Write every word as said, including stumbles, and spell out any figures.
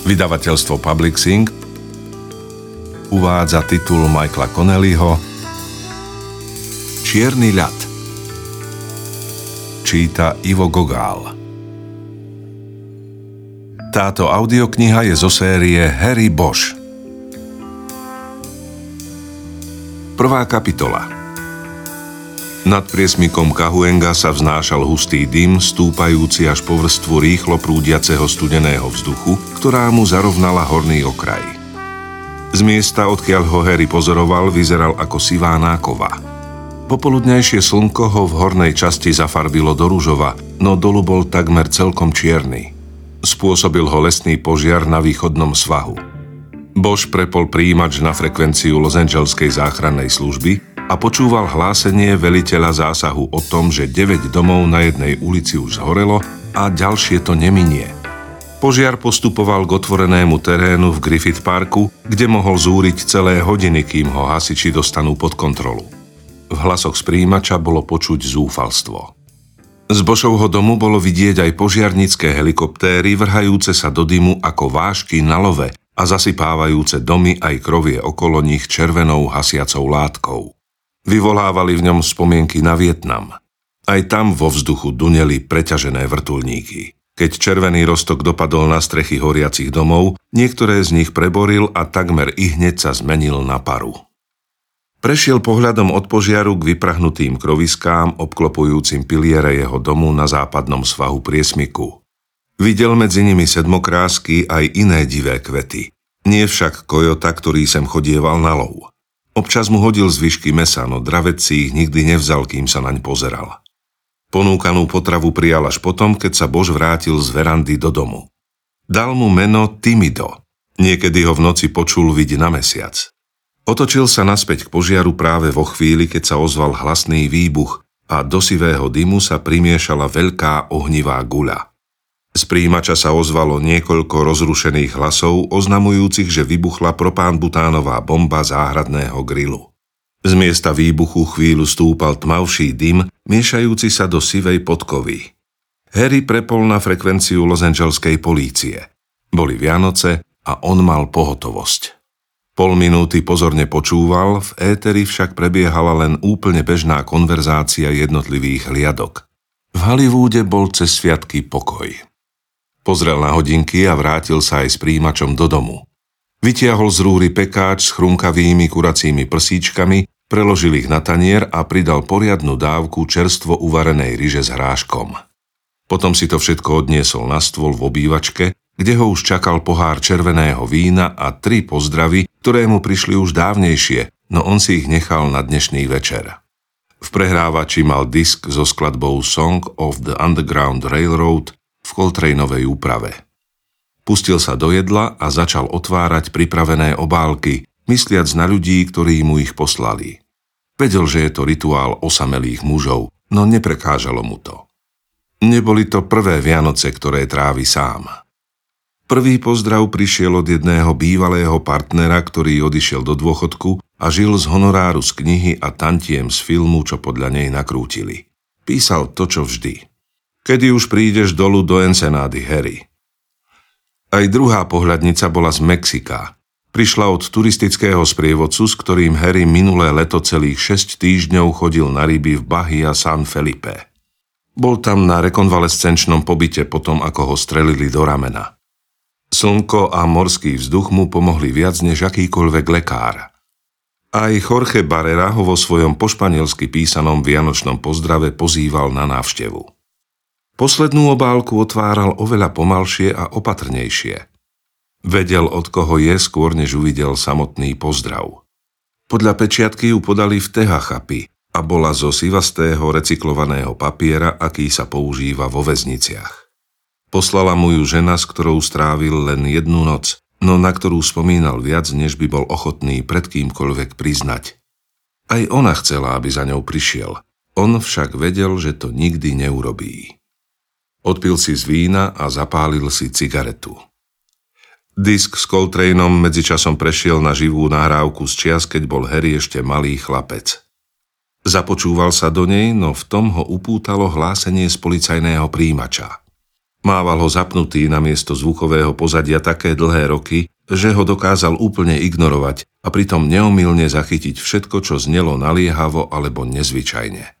Vydavateľstvo Publixing uvádza titul Michaela Connellyho Čierny ľad. Číta Ivo Gogál. Táto audiokniha je zo série Harry Bosch. Prvá kapitola. Nad priesmikom Cahuenga sa vznášal hustý dym, stúpajúci až po vrstvu rýchlo prúdiaceho studeného vzduchu, ktorá mu zarovnala horný okraj. Z miesta, odkiaľ ho Harry pozoroval, vyzeral ako sivá nákova. Popoludňajšie slnko ho v hornej časti zafarbilo do ružova, no dolu bol takmer celkom čierny. Spôsobil ho lesný požiar na východnom svahu. Bosch prepol prijímač na frekvenciu Los Angeleskej záchrannej služby a počúval hlásenie veliteľa zásahu o tom, že deväť domov na jednej ulici už zhorelo a ďalšie to neminie. Požiar postupoval k otvorenému terénu v Griffith Parku, kde mohol zúriť celé hodiny, kým ho hasiči dostanú pod kontrolu. V hlasoch z prijímača bolo počuť zúfalstvo. Z Boschovho domu bolo vidieť aj požiarnické helikoptéry vrhajúce sa do dymu ako vášky na love a zasypávajúce domy aj krovie okolo nich červenou hasiacou látkou. Vyvolávali v ňom spomienky na Vietnam. Aj tam vo vzduchu duneli preťažené vrtuľníky. Keď červený roztok dopadol na strechy horiacich domov, niektoré z nich preboril a takmer ihneď sa zmenil na paru. Prešiel pohľadom od požiaru k vyprahnutým kroviskám, obklopujúcim piliere jeho domu na západnom svahu priesmiku. Videl medzi nimi sedmokrásky aj iné divé kvety. Nie však kojota, ktorý sem chodieval na lov. Občas mu hodil zvyšky mesa, no dravec si ich nikdy nevzal, kým sa naň pozeral. Ponúkanú potravu prijal až potom, keď sa Bosch vrátil z verandy do domu. Dal mu meno Timido. Niekedy ho v noci počul viť na mesiac. Otočil sa naspäť k požiaru práve vo chvíli, keď sa ozval hlasný výbuch a do sivého dymu sa primiešala veľká ohnivá guľa. Z prijímača sa ozvalo niekoľko rozrušených hlasov, oznamujúcich, že vybuchla propánbutánová bomba záhradného grilu. Z miesta výbuchu chvíľu stúpal tmavší dym, miešajúci sa do sivej podkovy. Harry prepol na frekvenciu Los Angeleskej polície. Boli Vianoce a on mal pohotovosť. Pol minúty pozorne počúval, v éteri však prebiehala len úplne bežná konverzácia jednotlivých hliadok. V Hollywoode bol cez sviatky pokoj. Pozrel na hodinky a vrátil sa aj s prijímačom do domu. Vytiahol z rúry pekáč s chrumkavými kuracími prsíčkami, preložil ich na tanier a pridal poriadnu dávku čerstvo uvarenej ryže s hráškom. Potom si to všetko odniesol na stôl v obývačke, kde ho už čakal pohár červeného vína a tri pozdravy, ktoré mu prišli už dávnejšie, no on si ich nechal na dnešný večer. V prehrávači mal disk so skladbou Song of the Underground Railroad v Coltraneovej úprave. Pustil sa do jedla a začal otvárať pripravené obálky, mysliac na ľudí, ktorí mu ich poslali. Vedel, že je to rituál osamelých mužov, no neprekážalo mu to. Neboli to prvé Vianoce, ktoré trávi sám. Prvý pozdrav prišiel od jedného bývalého partnera, ktorý odišiel do dôchodku a žil z honoráru z knihy a tantiem z filmu, čo podľa nej nakrútili. Písal to, čo vždy. Kedy už prídeš dolu do Ensenády, Harry? Aj druhá pohľadnica bola z Mexika. Prišla od turistického sprievodcu, s ktorým Harry minulé leto celých šesť týždňov chodil na ryby v Bahia San Felipe. Bol tam na rekonvalescenčnom pobyte potom, ako ho strelili do ramena. Slnko a morský vzduch mu pomohli viac než akýkoľvek lekár. Aj Jorge Barrera ho vo svojom po španielsky písanom vianočnom pozdrave pozýval na návštevu. Poslednú obálku otváral oveľa pomalšie a opatrnejšie. Vedel, od koho je, skôr než uvidel samotný pozdrav. Podľa pečiatky ju podali v tehachapi a bola zo sivastého recyklovaného papiera, aký sa používa vo väzniciach. Poslala mu ju žena, s ktorou strávil len jednu noc, no na ktorú spomínal viac, než by bol ochotný pred kýmkoľvek priznať. Aj ona chcela, aby za ňou prišiel. On však vedel, že to nikdy neurobí. Odpil si z vína a zapálil si cigaretu. Disk s Coltraneom medzičasom prešiel na živú nahrávku z čias, keď bol Harry ešte malý chlapec. Započúval sa do nej, no v tom ho upútalo hlásenie z policajného prijímača. Mával ho zapnutý namiesto zvukového pozadia také dlhé roky, že ho dokázal úplne ignorovať a pritom neomylne zachytiť všetko, čo znelo naliehavo alebo nezvyčajne.